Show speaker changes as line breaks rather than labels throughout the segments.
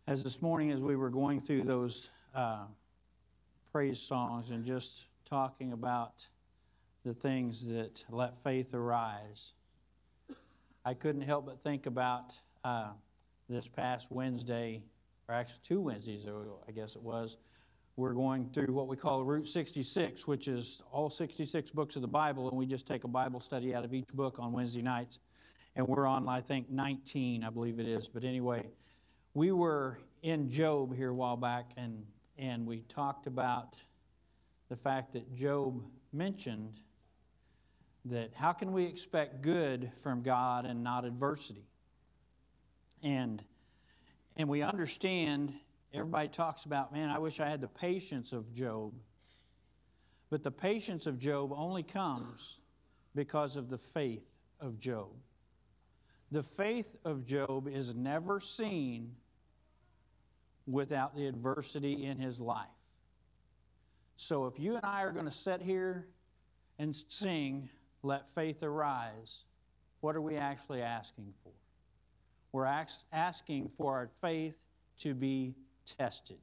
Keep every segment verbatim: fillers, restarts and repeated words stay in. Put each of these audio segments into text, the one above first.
As this morning, as we were going through those uh, praise songs and just talking about the things that let faith arise, I couldn't help but think about uh, this past Wednesday, or actually two Wednesdays ago, I guess it was. We're going through what we call Route sixty-six, which is all sixty-six books of the Bible, and we just take a Bible study out of each book on Wednesday nights. And we're on, I think, nineteen, I believe it is. But anyway, we were in Job here a while back, and, and we talked about the fact that Job mentioned that how can we expect good from God and not adversity? And, and we understand, everybody talks about, man, I wish I had the patience of Job. But the patience of Job only comes because of the faith of Job. The faith of Job is never seen without the adversity in his life. So if you and I are going to sit here and sing, "Let Faith Arise," what are we actually asking for? We're ask, asking for our faith to be tested.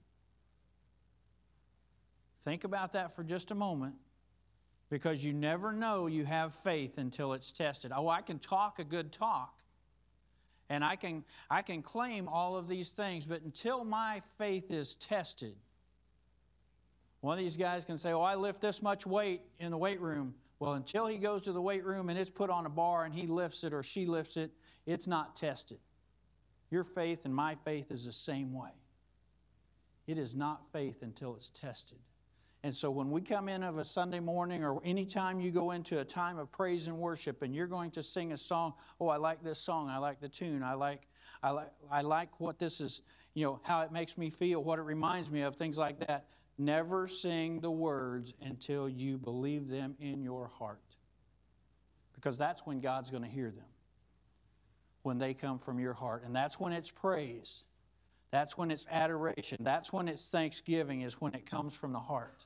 Think about that for just a moment, because you never know you have faith until it's tested. Oh, I can talk a good talk, and I can, I can claim all of these things, but until my faith is tested, one of these guys can say, oh, I lift this much weight in the weight room. Well, until he goes to the weight room and it's put on a bar and he lifts it or she lifts it, it's not tested. Your faith and my faith is the same way. It is not faith until it's tested. And so when we come in of a Sunday morning, or anytime you go into a time of praise and worship and you're going to sing a song, oh, I like this song, I like the tune, I like, I like, I like what this is, you know, how it makes me feel, what it reminds me of, things like that. Never sing the words until you believe them in your heart. Because that's when God's going to hear them. When they come from your heart. And that's when it's praise. That's when it's adoration. That's when it's thanksgiving, is when it comes from the heart.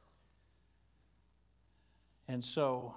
And so,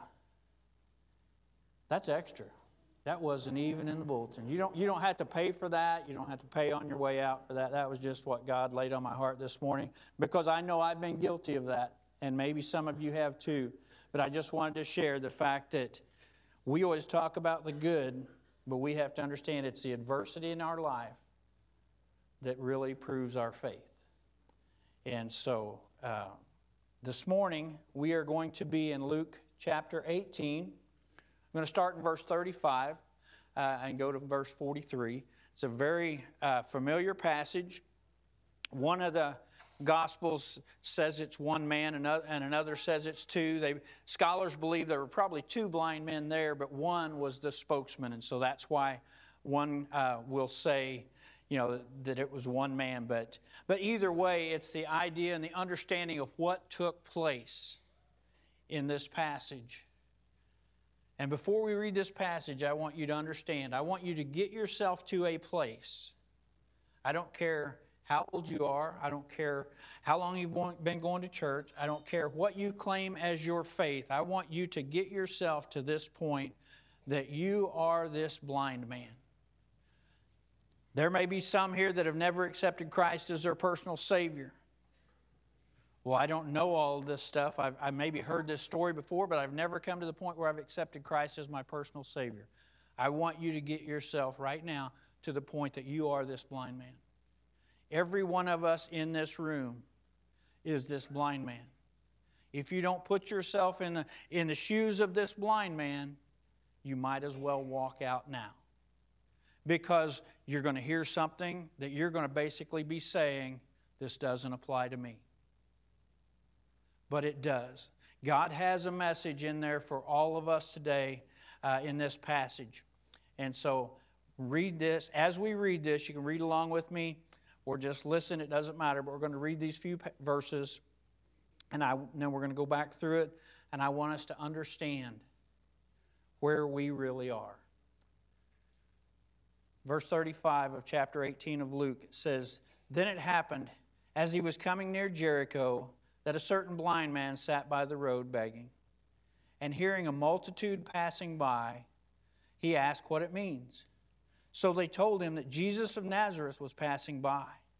that's extra. That wasn't even in the bulletin. You don't, you don't have to pay for that. You don't have to pay on your way out for that. That was just what God laid on my heart this morning, because I know I've been guilty of that, and maybe some of you have too. But I just wanted to share the fact that we always talk about the good, but we have to understand it's the adversity in our life that really proves our faith. And so, uh, this morning, we are going to be in Luke chapter eighteen. I'm going to start in verse thirty-five uh, and go to verse forty-three. It's a very uh, familiar passage. One of the Gospels says it's one man, and another says it's two. They, scholars believe there were probably two blind men there, but one was the spokesman, and so that's why one uh, will say, you know, that it was one man. But, but either way, it's the idea and the understanding of what took place in this passage. And before we read this passage, I want you to understand, I want you to get yourself to a place. I don't care how old you are. I don't care how long you've been going to church. I don't care what you claim as your faith. I want you to get yourself to this point that you are this blind man. There may be some here that have never accepted Christ as their personal Savior. Well, I don't know all of this stuff. I've I maybe heard this story before, but I've never come to the point where I've accepted Christ as my personal Savior. I want you to get yourself right now to the point that you are this blind man. Every one of us in this room is this blind man. If you don't put yourself in the, in the shoes of this blind man, you might as well walk out now. Because you're going to hear something that you're going to basically be saying, this doesn't apply to me. But it does. God has a message in there for all of us today uh, in this passage. And so read this. As we read this, you can read along with me or just listen. It doesn't matter. But we're going to read these few verses. And, I, and then we're going to go back through it. And I want us to understand where we really are. Verse thirty-five of chapter eighteen of Luke says, "Then it happened, as he was coming near Jericho, that a certain blind man sat by the road begging. And hearing a multitude passing by, he asked what it means. So they told him that Jesus of Nazareth was passing by.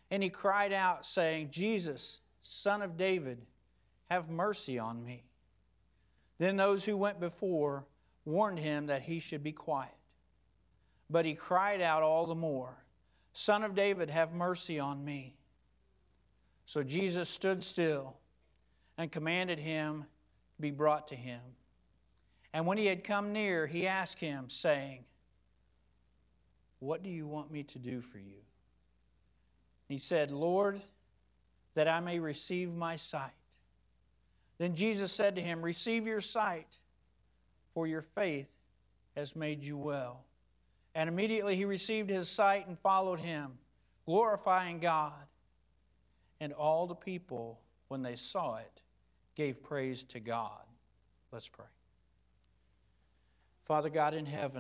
And he cried out, saying, Jesus, Son of David, have mercy on me. Then those who went before warned him that he should be quiet. But he cried out all the more, Son of David, have mercy on me. So Jesus stood still and commanded him to be brought to him. And when he had come near, he asked him, saying, What do you want me to do for you? He said, Lord, that I may receive my sight. Then Jesus said to him, Receive your sight, for your faith has made you well. And immediately he received his sight and followed him, glorifying God. And all the people, when they saw it, gave praise to God. Let's pray. Father God in heaven,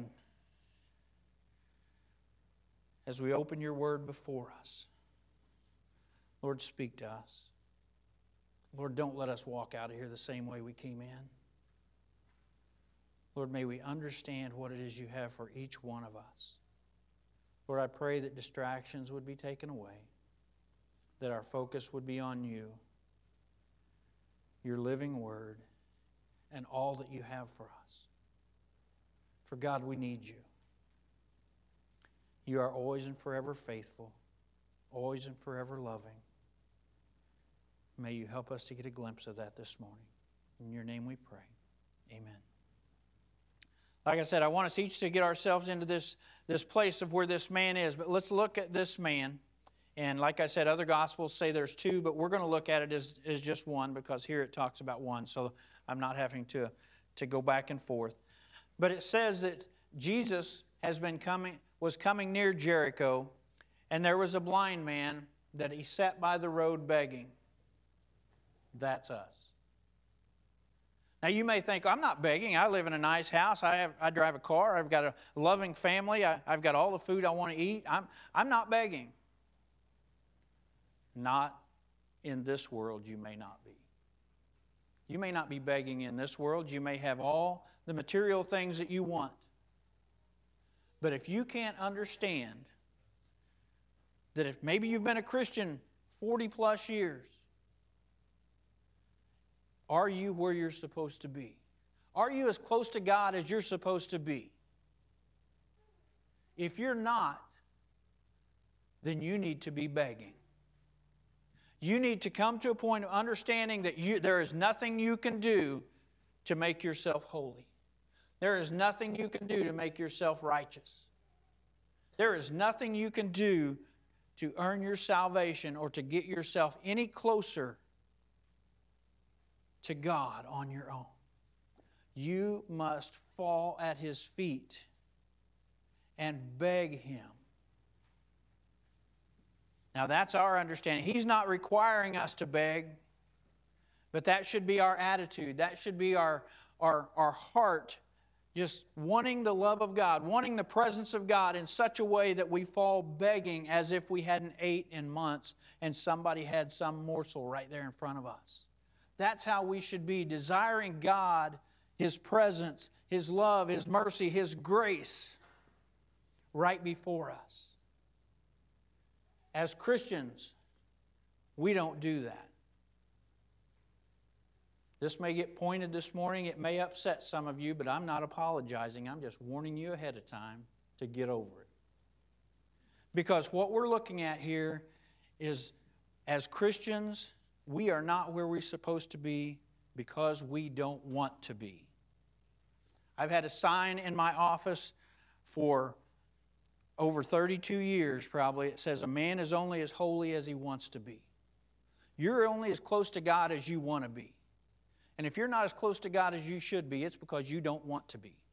as we open your word before us, Lord, speak to us. Lord, don't let us walk out of here the same way we came in. Lord, may we understand what it is you have for each one of us. Lord, I pray that distractions would be taken away, that our focus would be on you, your living word, and all that you have for us. For God, we need you. You are always and forever faithful, always and forever loving. May you help us to get a glimpse of that this morning. In your name we pray. Amen. Like I said, I want us each to get ourselves into this, this place of where this man is. But let's look at this man. And like I said, other Gospels say there's two, but we're going to look at it as, as just one because here it talks about one. So I'm not having to, to go back and forth. But it says that Jesus has been coming, was coming near Jericho, and there was a blind man that he sat by the road begging. That's us. Now you may think, I'm not begging. I live in a nice house. I have, I drive a car. I've got a loving family. I, I've got all the food I want to eat. I'm, I'm not begging. Not in this world you may not be. You may not be begging in this world. You may have all the material things that you want. But if you can't understand that if maybe you've been a Christian forty plus years, are you where you're supposed to be? Are you as close to God as you're supposed to be? If you're not, then you need to be begging. You need to come to a point of understanding that you, there is nothing you can do to make yourself holy. There is nothing you can do to make yourself righteous. There is nothing you can do to earn your salvation or to get yourself any closer to God on your own. You must fall at His feet and beg Him. Now that's our understanding. He's not requiring us to beg, but that should be our attitude. That should be our, our, our heart, just wanting the love of God, wanting the presence of God in such a way that we fall begging as if we hadn't ate in months and somebody had some morsel right there in front of us. That's how we should be, desiring God, His presence, His love, His mercy, His grace right before us. As Christians, we don't do that. This may get pointed this morning. It may upset some of you, but I'm not apologizing. I'm just warning you ahead of time to get over it. Because what we're looking at here is, as Christians, we are not where we're supposed to be because we don't want to be. I've had a sign in my office for over thirty-two years probably. It says, a man is only as holy as he wants to be. You're only as close to God as you want to be. And if you're not as close to God as you should be, it's because you don't want to be.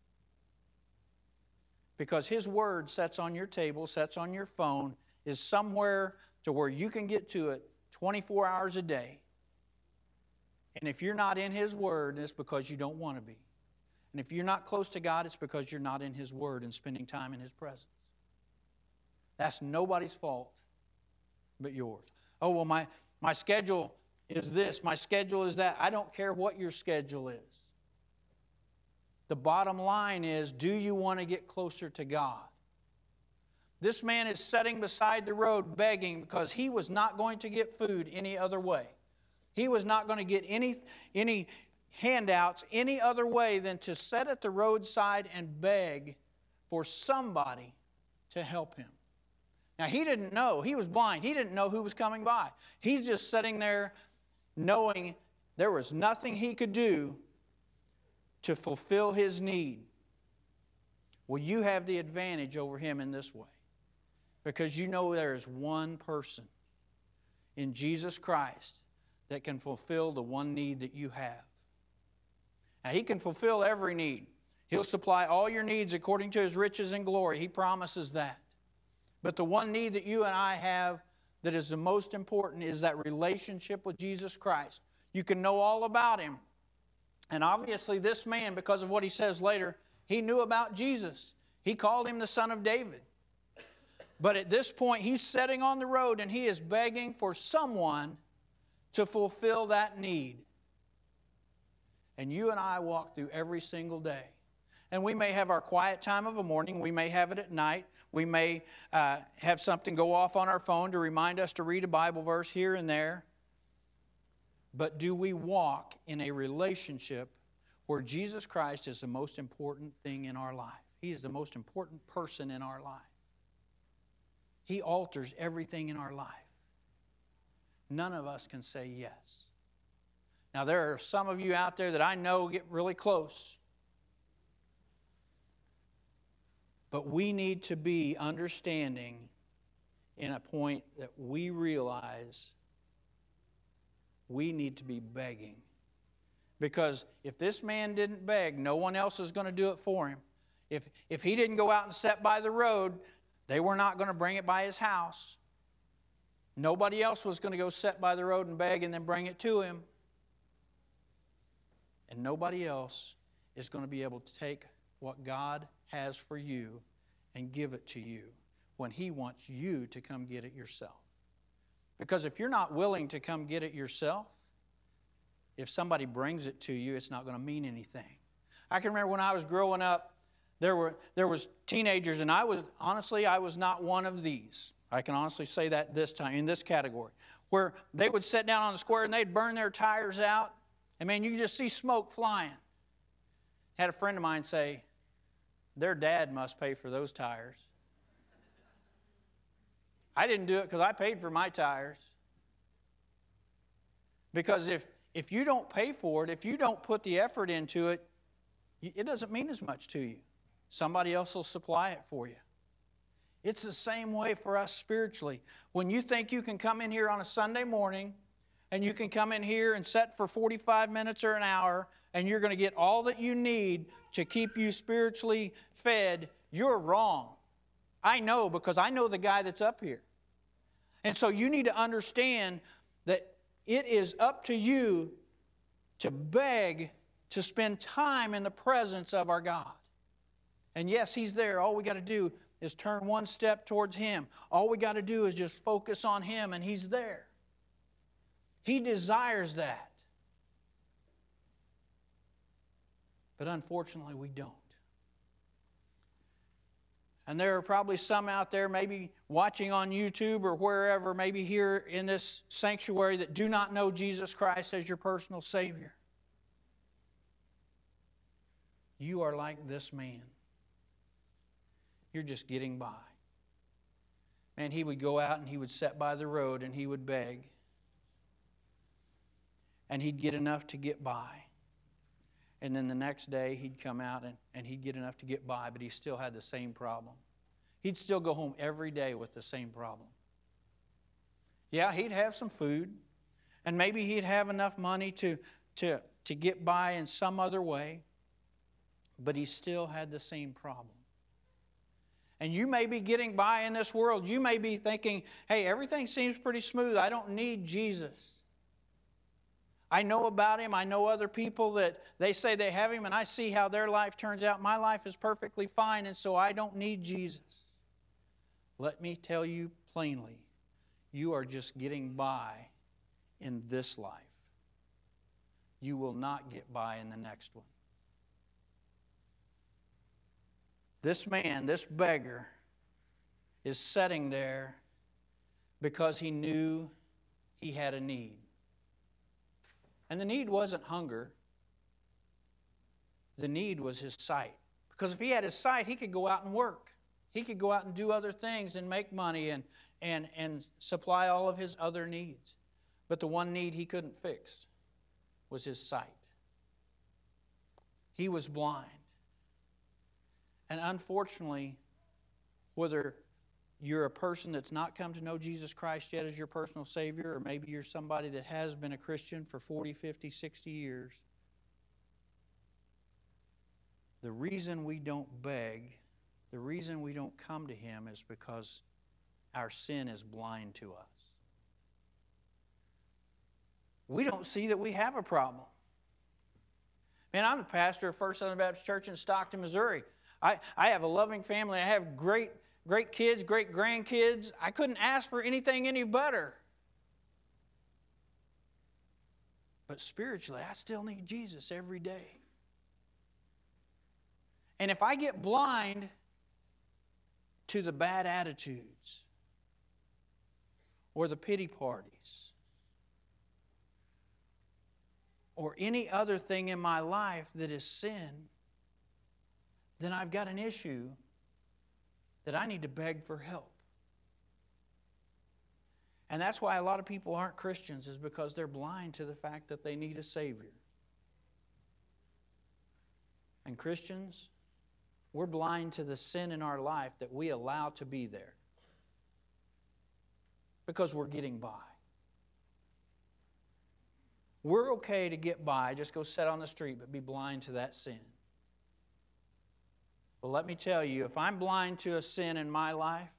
Because His Word sets on your table, sets on your phone, is somewhere to where you can get to it twenty-four hours a day. And if you're not in His Word, it's because you don't want to be. And if you're not close to God, it's because you're not in His Word and spending time in His presence. That's nobody's fault but yours. Oh, well, my, my schedule is this, my schedule is that. I don't care what your schedule is. The bottom line is, do you want to get closer to God? This man is sitting beside the road begging because he was not going to get food any other way. He was not going to get any, any handouts any other way than to sit at the roadside and beg for somebody to help him. Now, he didn't know. He was blind. He didn't know who was coming by. He's just sitting there knowing there was nothing he could do to fulfill his need. Well, you have the advantage over him in this way, because you know there is one person in Jesus Christ that can fulfill the one need that you have. Now, He can fulfill every need. He'll supply all your needs according to His riches and glory. He promises that. But the one need that you and I have that is the most important is that relationship with Jesus Christ. You can know all about Him. And obviously this man, because of what he says later, he knew about Jesus. He called Him the Son of David. But at this point, he's sitting on the road and he is begging for someone to fulfill that need. And you and I walk through every single day. And we may have our quiet time of a morning. We may have it at night. We may uh, have something go off on our phone to remind us to read a Bible verse here and there. But do we walk in a relationship where Jesus Christ is the most important thing in our life? He is the most important person in our life. He alters everything in our life. None of us can say yes. Now, there are some of you out there that I know get really close. But we need to be understanding in a point that we realize we need to be begging. Because if this man didn't beg, no one else is going to do it for him. If, if he didn't go out and sit by the road, they were not going to bring it by his house. Nobody else was going to go sit by the road and beg and then bring it to him. And nobody else is going to be able to take what God has for you and give it to you when He wants you to come get it yourself. Because if you're not willing to come get it yourself, if somebody brings it to you, it's not going to mean anything. I can remember when I was growing up, there were there was teenagers, and I was, honestly, I was not one of these. I can honestly say that this time, in this category, where they would sit down on the square and they'd burn their tires out, and man, you could just see smoke flying. I had a friend of mine say, their dad must pay for those tires. I didn't do it because I paid for my tires. Because if, if you don't pay for it, if you don't put the effort into it, it doesn't mean as much to you. Somebody else will supply it for you. It's the same way for us spiritually. When you think you can come in here on a Sunday morning and you can come in here and sit for forty-five minutes or an hour and you're going to get all that you need to keep you spiritually fed, you're wrong. I know, because I know the guy that's up here. And so you need to understand that it is up to you to beg, to spend time in the presence of our God. And yes, He's there. All we got to do is turn one step towards Him. All we got to do is just focus on Him, and He's there. He desires that. But unfortunately, we don't. And there are probably some out there, maybe watching on YouTube or wherever, maybe here in this sanctuary, that do not know Jesus Christ as your personal Savior. You are like this man. You're just getting by. And he would go out and he would sit by the road and he would beg. And he'd get enough to get by. And then the next day he'd come out and, and he'd get enough to get by, but he still had the same problem. He'd still go home every day with the same problem. Yeah, he'd have some food, and maybe he'd have enough money to, to, to get by in some other way, but he still had the same problem. And you may be getting by in this world. You may be thinking, hey, everything seems pretty smooth. I don't need Jesus. I know about Him. I know other people that they say they have Him, and I see how their life turns out. My life is perfectly fine, and so I don't need Jesus. Let me tell you plainly, you are just getting by in this life. You will not get by in the next one. This man, this beggar, is sitting there because he knew he had a need. And the need wasn't hunger. The need was his sight. Because if he had his sight, he could go out and work. He could go out and do other things and make money and, and, and supply all of his other needs. But the one need he couldn't fix was his sight. He was blind. And unfortunately, whether you're a person that's not come to know Jesus Christ yet as your personal Savior, or maybe you're somebody that has been a Christian for forty, fifty, sixty years, the reason we don't beg, the reason we don't come to Him is because our sin is blind to us. We don't see that we have a problem. Man, I'm the pastor of First Southern Baptist Church in Stockton, Missouri. I, I have a loving family. I have great, great kids, great grandkids. I couldn't ask for anything any better. But spiritually, I still need Jesus every day. And if I get blind to the bad attitudes or the pity parties or any other thing in my life that is sin, then I've got an issue that I need to beg for help. And that's why a lot of people aren't Christians, is because they're blind to the fact that they need a Savior. And Christians, we're blind to the sin in our life that we allow to be there because we're getting by. We're okay to get by, just go sit on the street, but be blind to that sin. Well, let me tell you, if I'm blind to a sin in my life,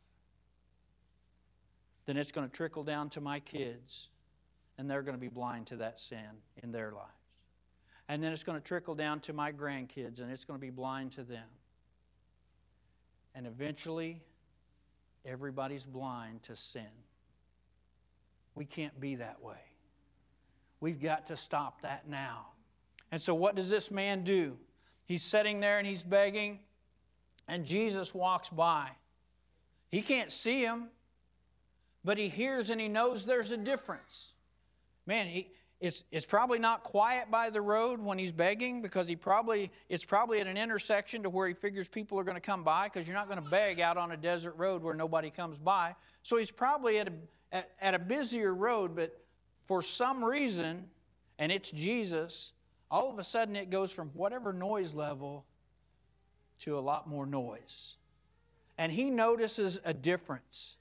then it's going to trickle down to my kids, and they're going to be blind to that sin in their lives. And then it's going to trickle down to my grandkids, and it's going to be blind to them. And eventually, everybody's blind to sin. We can't be that way. We've got to stop that now. And so what does this man do? He's sitting there and he's begging, and Jesus walks by. He can't see him, but he hears and he knows there's a difference. Man, he, it's, it's probably not quiet by the road when he's begging, because he probably it's probably at an intersection to where he figures people are going to come by, because you're not going to beg out on a desert road where nobody comes by. So he's probably at a, at, at a busier road, but for some reason, and it's Jesus, all of a sudden it goes from whatever noise level to a lot more noise. And he notices a difference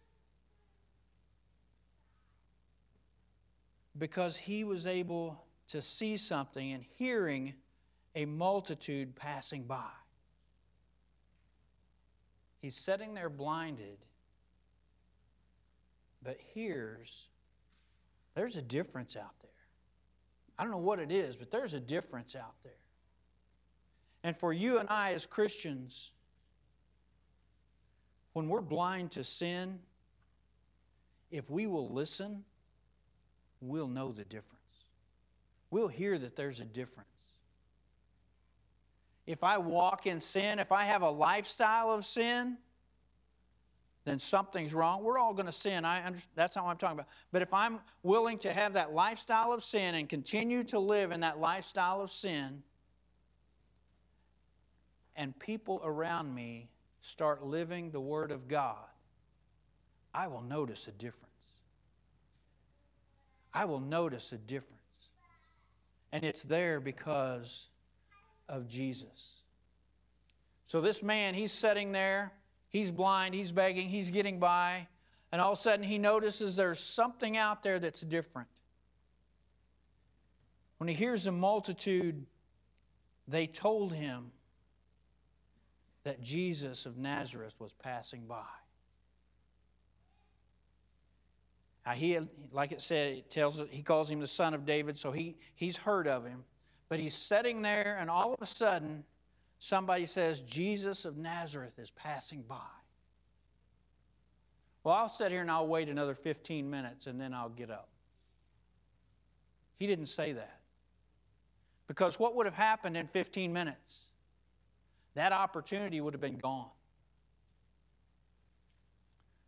because he was able to see something and hearing a multitude passing by. He's sitting there blinded, but hears there's a difference out there. I don't know what it is, but there's a difference out there. And for you and I as Christians, when we're blind to sin, if we will listen, we'll know the difference. We'll hear that there's a difference. If I walk in sin, if I have a lifestyle of sin, then something's wrong. We're all going to sin. I understand. That's not what I'm talking about. But if I'm willing to have that lifestyle of sin and continue to live in that lifestyle of sin, and people around me start living the Word of God, I will notice a difference. I will notice a difference. And it's there because of Jesus. So this man, he's sitting there. He's blind, he's begging, he's getting by, and all of a sudden he notices there's something out there that's different. When he hears the multitude, they told him that Jesus of Nazareth was passing by. Now he, like it said, it tells he calls him the Son of David, so he, he's heard of him. But he's sitting there, and all of a sudden, somebody says, Jesus of Nazareth is passing by. Well, I'll sit here and I'll wait another fifteen minutes and then I'll get up. He didn't say that. Because what would have happened in fifteen minutes? That opportunity would have been gone.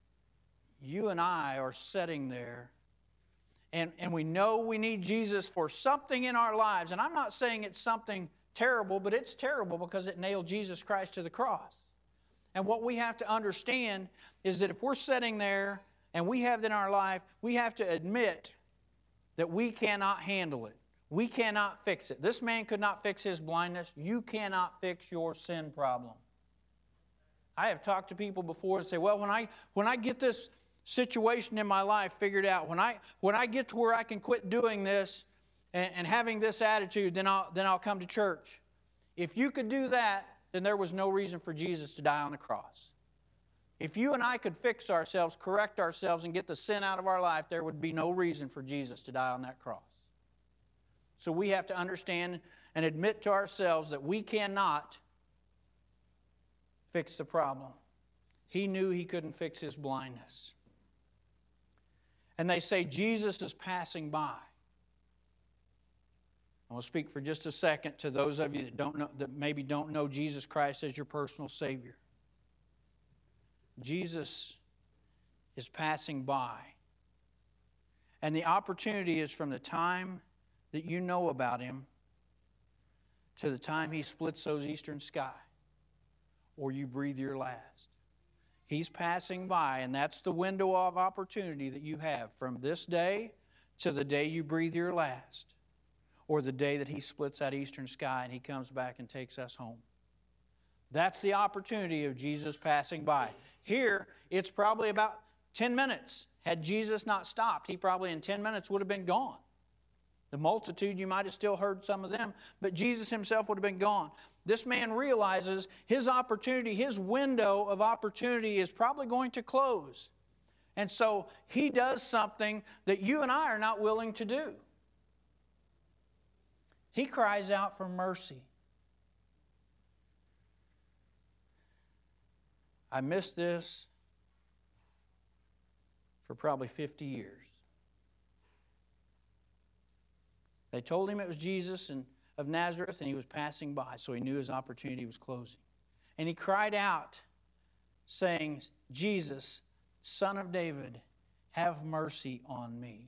you and I are sitting there, and, and we know we need Jesus for something in our lives. And I'm not saying it's something terrible, but it's terrible because it nailed Jesus Christ to the cross. And what we have to understand is that if we're sitting there and we have it in our life, we have to admit that we cannot handle it. We cannot fix it. This man could not fix his blindness. You cannot fix your sin problem. I have talked to people before and say, well, when I when I get this situation in my life figured out, when I when I get to where I can quit doing this and, and having this attitude, then I'll then I'll come to church. If you could do that, then there was no reason for Jesus to die on the cross. If you and I could fix ourselves, correct ourselves, and get the sin out of our life, there would be no reason for Jesus to die on that cross. So we have to understand and admit to ourselves that we cannot fix the problem. He knew he couldn't fix his blindness. And they say Jesus is passing by. I will speak for just a second to those of you that don't know, that maybe don't know Jesus Christ as your personal Savior. Jesus is passing by. And the opportunity is from the time that you know about Him to the time He splits those eastern sky or you breathe your last. He's passing by, and that's the window of opportunity that you have from this day to the day you breathe your last, or the day that He splits that eastern sky and He comes back and takes us home. That's the opportunity of Jesus passing by. Here, it's probably about ten minutes. Had Jesus not stopped, He probably in ten minutes would have been gone. The multitude, you might have still heard some of them, but Jesus Himself would have been gone. This man realizes his opportunity, his window of opportunity is probably going to close. And so he does something that you and I are not willing to do. He cries out for mercy. I missed this for probably fifty years. They told him it was Jesus and of Nazareth, and he was passing by, so he knew his opportunity was closing. And he cried out, saying, Jesus, Son of David, have mercy on me.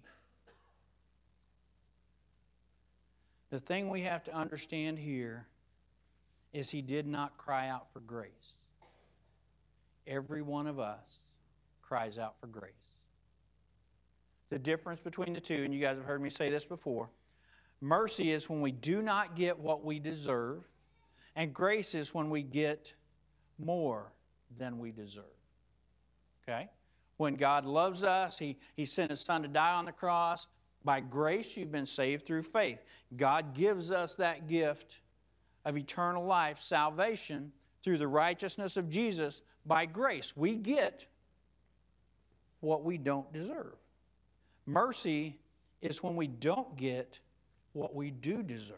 The thing we have to understand here is he did not cry out for grace. Every one of us cries out for grace. The difference between the two, and you guys have heard me say this before, mercy is when we do not get what we deserve, and grace is when we get more than we deserve. Okay? When God loves us, He, he sent His Son to die on the cross. By grace, you've been saved through faith. God gives us that gift of eternal life, salvation, through the righteousness of Jesus by grace. We get what we don't deserve. Mercy is when we don't get what we do deserve.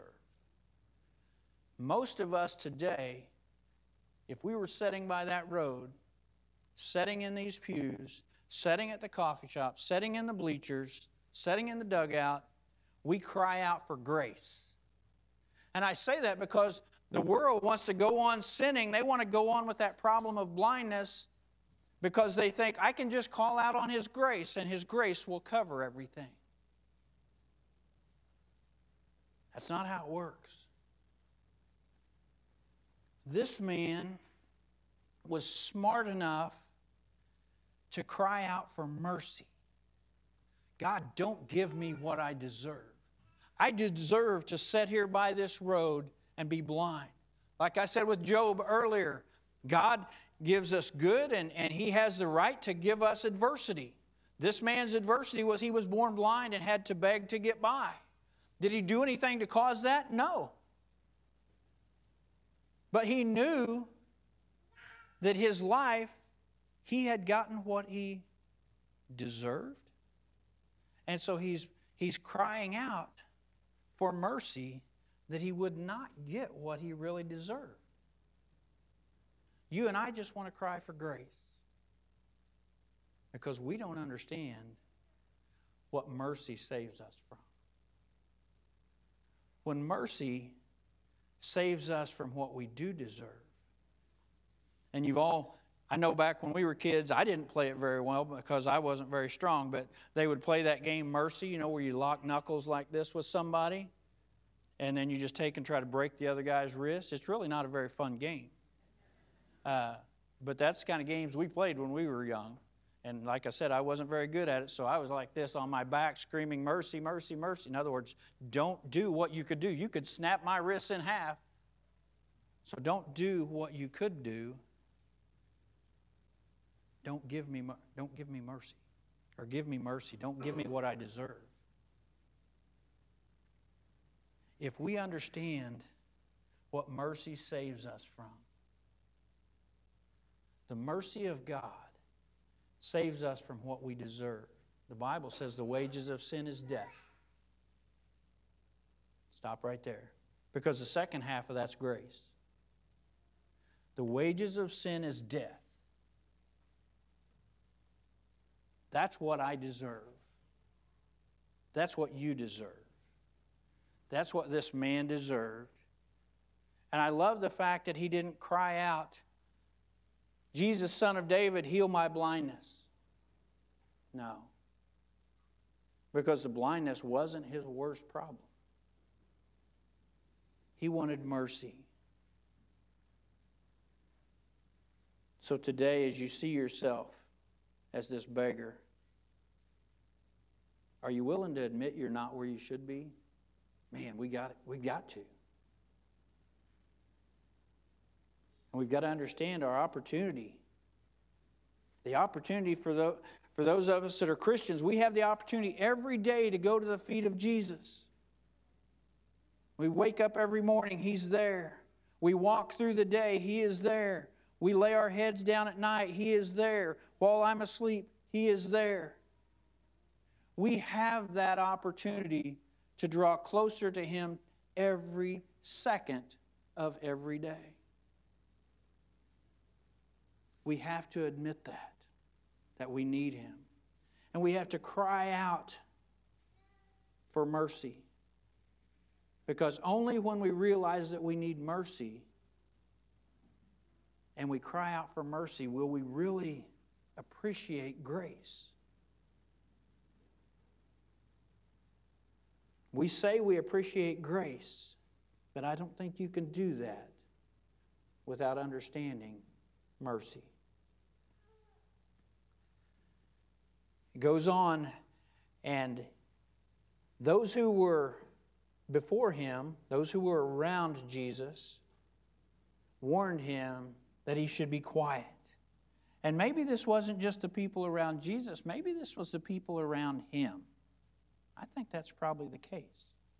Most of us today, if we were sitting by that road, sitting in these pews, sitting at the coffee shop, sitting in the bleachers, sitting in the dugout, we cry out for grace. And I say that because the world wants to go on sinning. They want to go on with that problem of blindness because they think, I can just call out on His grace and His grace will cover everything. That's not how it works. This man was smart enough to cry out for mercy. God, don't give me what I deserve. I deserve to sit here by this road and be blind. Like I said with Job earlier, God gives us good and, and He has the right to give us adversity. This man's adversity was he was born blind and had to beg to get by. Did he do anything to cause that? No. But he knew that his life, he had gotten what he deserved. And so he's, he's crying out for mercy that he would not get what he really deserved. You and I just want to cry for grace because we don't understand what mercy saves us from. When mercy saves us from what we do deserve, and you've all I know back when we were kids, I didn't play it very well because I wasn't very strong, but they would play that game Mercy, you know, where you lock knuckles like this with somebody, and then you just take and try to break the other guy's wrist. It's really not a very fun game. Uh, but that's the kind of games we played when we were young. And like I said, I wasn't very good at it, so I was like this on my back screaming, mercy, mercy, mercy. In other words, don't do what you could do. You could snap my wrists in half. So don't do what you could do. Don't give me, don't give me mercy. Or give me mercy. Don't give me what I deserve. If we understand what mercy saves us from, the mercy of God saves us from what we deserve. The Bible says the wages of sin is death. Stop right there. Because the second half of that's grace. The wages of sin is death. That's what I deserve. That's what you deserve. That's what this man deserved. And I love the fact that he didn't cry out, Jesus, Son of David, heal my blindness. No. Because the blindness wasn't his worst problem. He wanted mercy. So today, as you see yourself as this beggar, are you willing to admit you're not where you should be? Man, we got it. We got to. And we've got to understand our opportunity. The opportunity for those, for those of us that are Christians, we have the opportunity every day to go to the feet of Jesus. We wake up every morning, He's there. We walk through the day, He is there. We lay our heads down at night, He is there. While I'm asleep, He is there. We have that opportunity to draw closer to Him every second of every day. We have to admit that, that we need Him. And we have to cry out for mercy. Because only when we realize that we need mercy and we cry out for mercy will we really appreciate grace. We say we appreciate grace, but I don't think you can do that without understanding mercy. It goes on, and those who were before him, those who were around Jesus, warned him that he should be quiet. And maybe this wasn't just the people around Jesus, maybe this was the people around him. I think that's probably the case.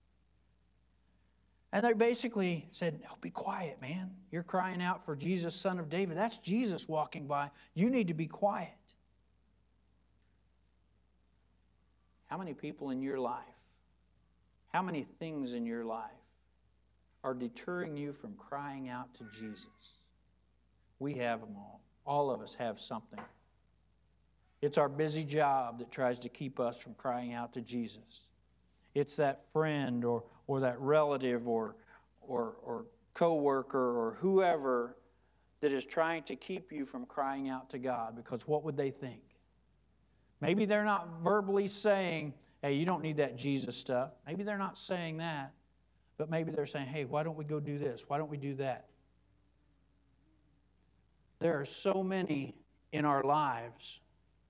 And they basically said, oh, be quiet, man. You're crying out for Jesus, Son of David. That's Jesus walking by. You need to be quiet. How many people in your life, how many things in your life are deterring you from crying out to Jesus? We have them all. All of us have something. It's our busy job that tries to keep us from crying out to Jesus. It's that friend or, or that relative or, or, or co-worker or whoever that is trying to keep you from crying out to God, because what would they think? Maybe they're not verbally saying, hey, you don't need that Jesus stuff. Maybe they're not saying that, but maybe they're saying, hey, why don't we go do this? Why don't we do that? There are so many in our lives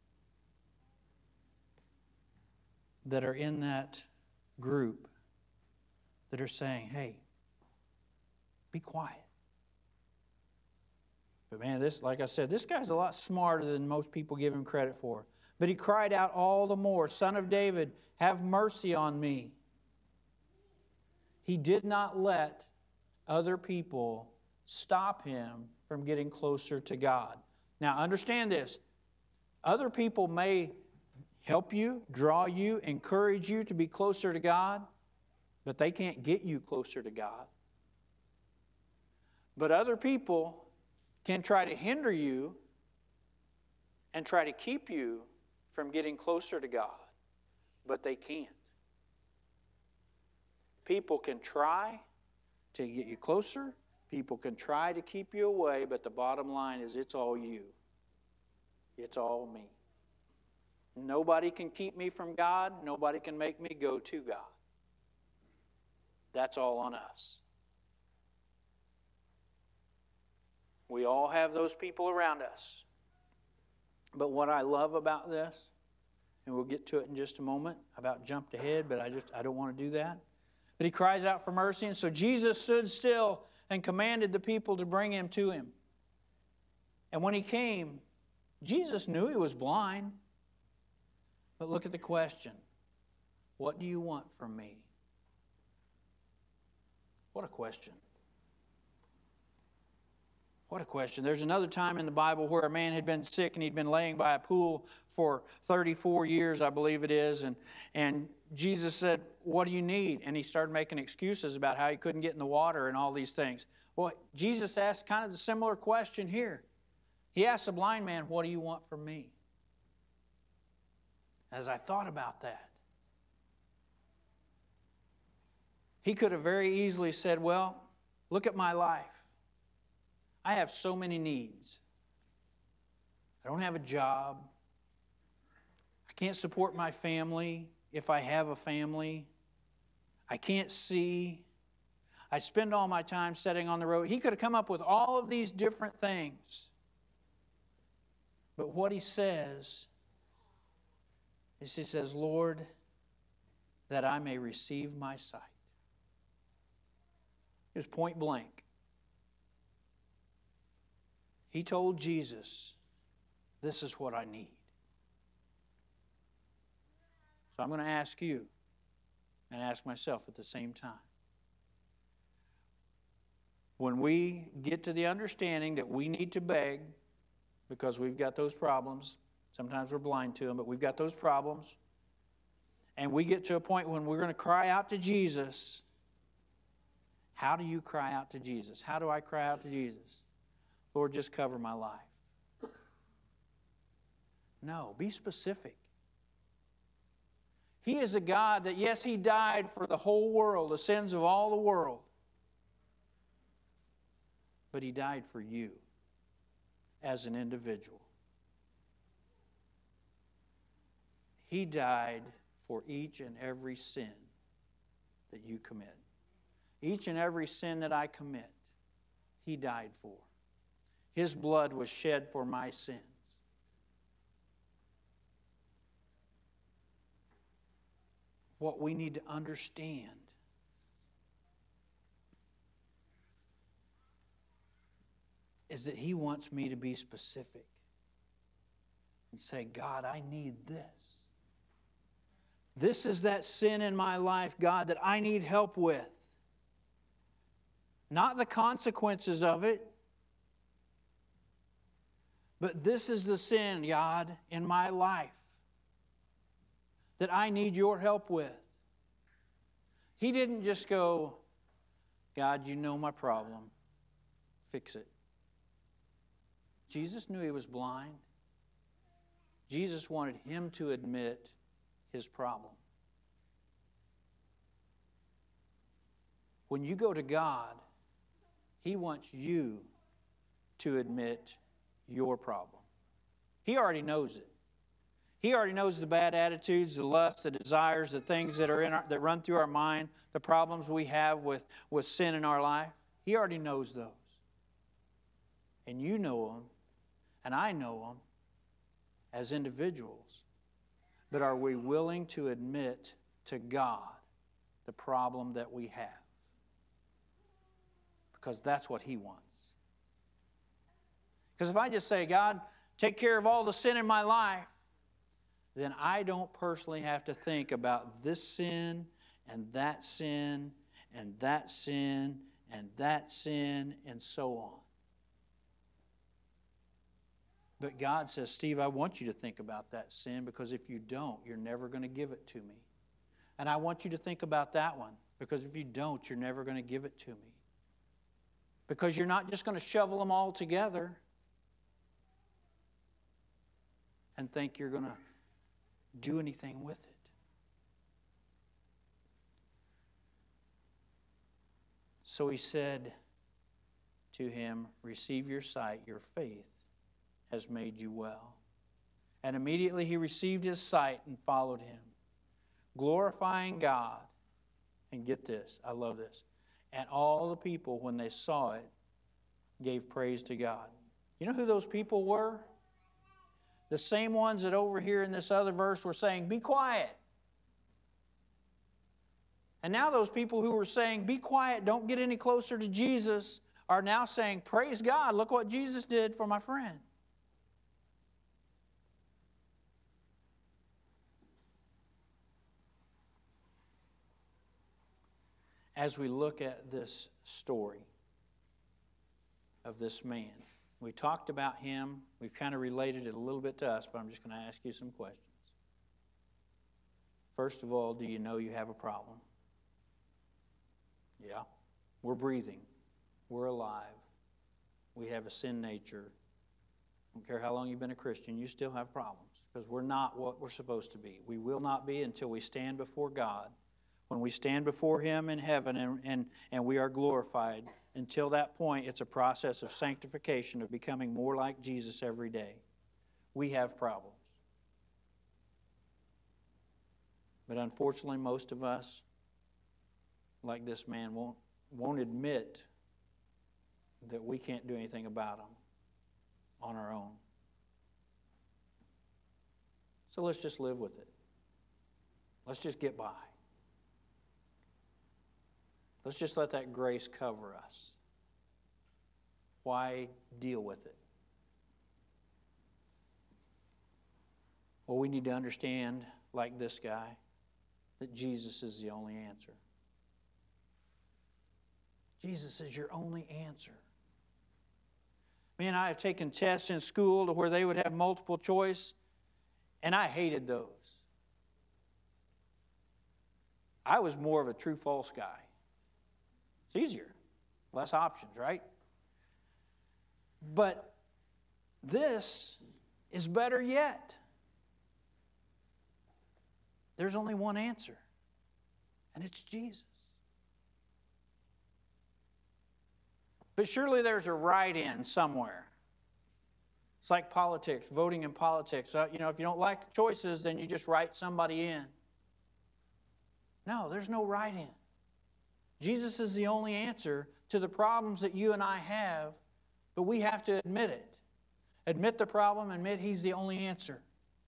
that are in that group that are saying, hey, be quiet. But man, this, like I said, this guy's a lot smarter than most people give him credit for. But he cried out all the more, Son of David, have mercy on me. He did not let other people stop him from getting closer to God. Now, understand this. Other people may help you, draw you, encourage you to be closer to God, but they can't get you closer to God. But other people can try to hinder you and try to keep you from getting closer to God, but they can't. People can try to get you closer. People can try to keep you away, but the bottom line is it's all you. It's all me. Nobody can keep me from God. Nobody can make me go to God. That's all on us. We all have those people around us. But what I love about this, and we'll get to it in just a moment, I about jumped ahead, but I just I don't want to do that. But he cries out for mercy, and so Jesus stood still and commanded the people to bring him to him. And when he came, Jesus knew he was blind. But look at the question. What do you want from me? What a question. What a question. There's another time in the Bible where a man had been sick and he'd been laying by a pool for thirty-four years, I believe it is. And, and Jesus said, what do you need? And he started making excuses about how he couldn't get in the water and all these things. Well, Jesus asked kind of the similar question here. He asked the blind man, what do you want from me? As I thought about that, he could have very easily said, well, look at my life. I have so many needs. I don't have a job. I can't support my family if I have a family. I can't see. I spend all my time sitting on the road. He could have come up with all of these different things. But what he says is he says, Lord, that I may receive my sight. It was point blank. He told Jesus, this is what I need. So I'm going to ask you and ask myself at the same time. When we get to the understanding that we need to beg because we've got those problems, sometimes we're blind to them, but we've got those problems, and we get to a point when we're going to cry out to Jesus, how do you cry out to Jesus? How do I cry out to Jesus? Lord, just cover my life. No, be specific. He is a God that, yes, He died for the whole world, the sins of all the world. But He died for you as an individual. He died for each and every sin that you commit. Each and every sin that I commit, He died for. His blood was shed for my sins. What we need to understand is that He wants me to be specific and say, God, I need this. This is that sin in my life, God, that I need help with. Not the consequences of it, but this is the sin, God, in my life that I need your help with. He didn't just go, God, you know my problem. Fix it. Jesus knew he was blind. Jesus wanted him to admit his problem. When you go to God, He wants you to admit your problem. He already knows it. He already knows the bad attitudes, the lusts, the desires, the things that are in our, that run through our mind, the problems we have with, with sin in our life. He already knows those. And you know them, and I know them as individuals. But are we willing to admit to God the problem that we have? Because that's what He wants. Because if I just say, God, take care of all the sin in my life, then I don't personally have to think about this sin and that sin and that sin and that sin and so on. But God says, Steve, I want you to think about that sin, because if you don't, you're never going to give it to me. And I want you to think about that one, because if you don't, you're never going to give it to me. Because you're not just going to shovel them all together and think you're going to do anything with it. So He said to him, receive your sight, your faith has made you well. And immediately he received his sight and followed him, glorifying God. And get this, I love this. And all the people, when they saw it, gave praise to God. You know who those people were? The same ones that over here in this other verse were saying, be quiet. And now those people who were saying, be quiet, don't get any closer to Jesus, are now saying, praise God, look what Jesus did for my friend. As we look at this story of this man, we talked about him. We've kind of related it a little bit to us, but I'm just going to ask you some questions. First of all, do you know you have a problem? Yeah. We're breathing. We're alive. We have a sin nature. I don't care how long you've been a Christian, you still have problems because we're not what we're supposed to be. We will not be until we stand before God. When we stand before Him in heaven and, and, and we are glorified, until that point, it's a process of sanctification, of becoming more like Jesus every day. We have problems. But unfortunately, most of us, like this man, won't, won't admit that we can't do anything about them on our own. So let's just live with it. Let's just get by. Let's just let that grace cover us. Why deal with it? Well, we need to understand, like this guy, that Jesus is the only answer. Jesus is your only answer. Me and I have taken tests in school to where they would have multiple choice, and I hated those. I was more of a true-false guy. It's easier. Less options, right? But this is better yet. There's only one answer, and it's Jesus. But surely there's a right-in somewhere. It's like politics, voting in politics. Uh, you know, if you don't like the choices, then you just write somebody in. No, there's no right-in. Jesus is the only answer to the problems that you and I have, but we have to admit it. Admit the problem, admit He's the only answer.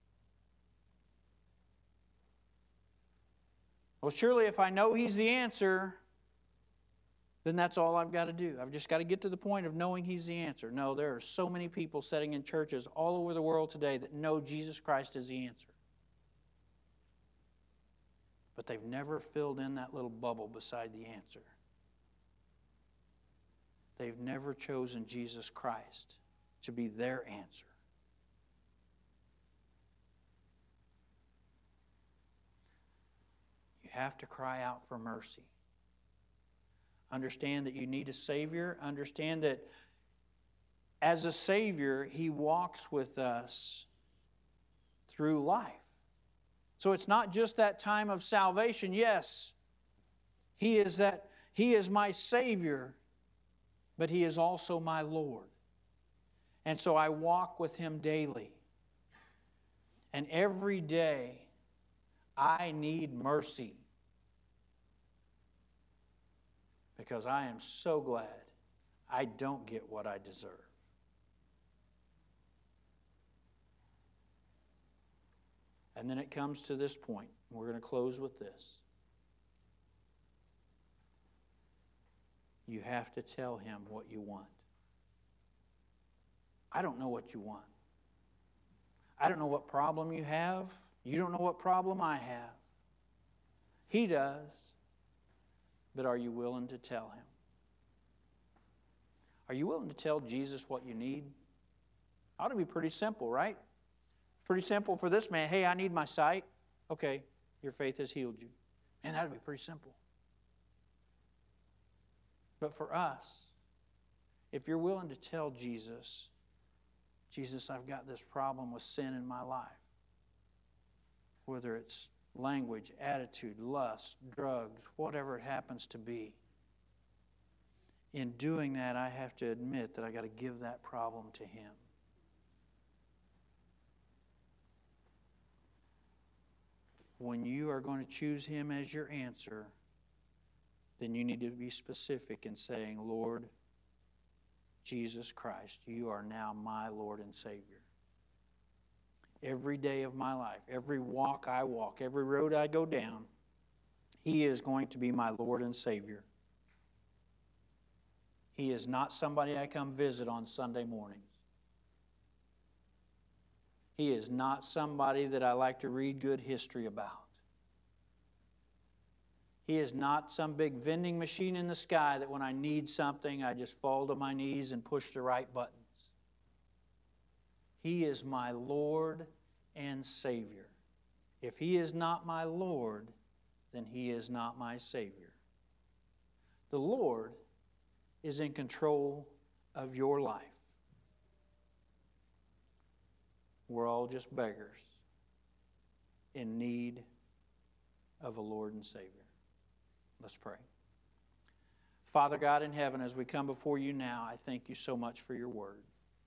Well, surely if I know He's the answer, then that's all I've got to do. I've just got to get to the point of knowing He's the answer. No, there are so many people sitting in churches all over the world today that know Jesus Christ is the answer. But they've never filled in that little bubble beside the answer. They've never chosen Jesus Christ to be their answer. You have to cry out for mercy. Understand that you need a Savior. Understand that as a Savior, He walks with us through life. So it's not just that time of salvation. Yes, He is that He is my Savior, but He is also my Lord. And so I walk with Him daily. And every day, I need mercy. Because I am so glad I don't get what I deserve. And then it comes to this point. We're going to close with this. You have to tell Him what you want. I don't know what you want. I don't know what problem you have. You don't know what problem I have. He does. But are you willing to tell Him? Are you willing to tell Jesus what you need? Ought to be pretty simple, right? Pretty simple for this man. Hey, I need my sight. Okay, your faith has healed you. Man, that would be pretty simple. But for us, if you're willing to tell Jesus, Jesus, I've got this problem with sin in my life, whether it's language, attitude, lust, drugs, whatever it happens to be, in doing that, I have to admit that I got to give that problem to Him. when you are going to choose Him as your answer, then you need to be specific in saying, Lord Jesus Christ, you are now my Lord and Savior. Every day of my life, every walk I walk, every road I go down, He is going to be my Lord and Savior. He is not somebody I come visit on Sunday mornings. He is not somebody that I like to read good history about. He is not some big vending machine in the sky that when I need something, I just fall to my knees and push the right buttons. He is my Lord and Savior. If He is not my Lord, then He is not my Savior. The Lord is in control of your life. We're all just beggars in need of a Lord and Savior. Let's pray. Father God in heaven, as we come before you now, I thank you so much for your word.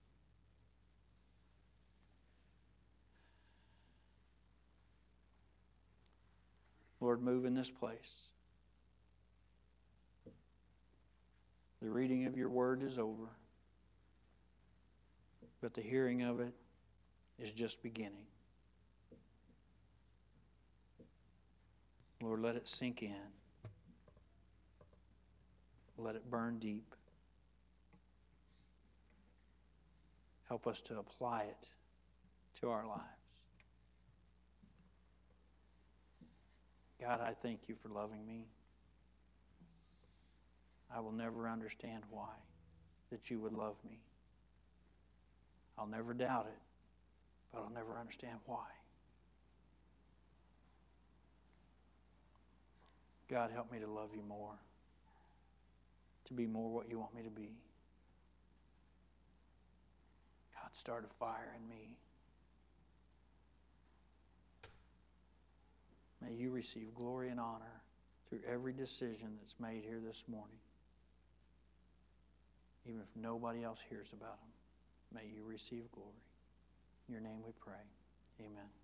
Lord, move in this place. The reading of your word is over, but the hearing of it is just beginning. Lord, let it sink in. Let it burn deep. Help us to apply it to our lives. God, I thank you for loving me. I will never understand why that you would love me. I'll never doubt it, but I'll never understand why. God, help me to love you more, to be more what you want me to be. God, start a fire in me. May you receive glory and honor through every decision that's made here this morning. Even if nobody else hears about them, may you receive glory. In your name we pray. Amen.